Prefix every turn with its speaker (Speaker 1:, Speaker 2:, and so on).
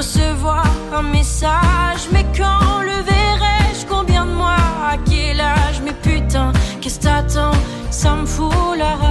Speaker 1: recevoir un message. Mais quand le verrai-je, combien de mois, à quel âge? Mais putain, qu'est-ce t'attends? Ça me fout la rage.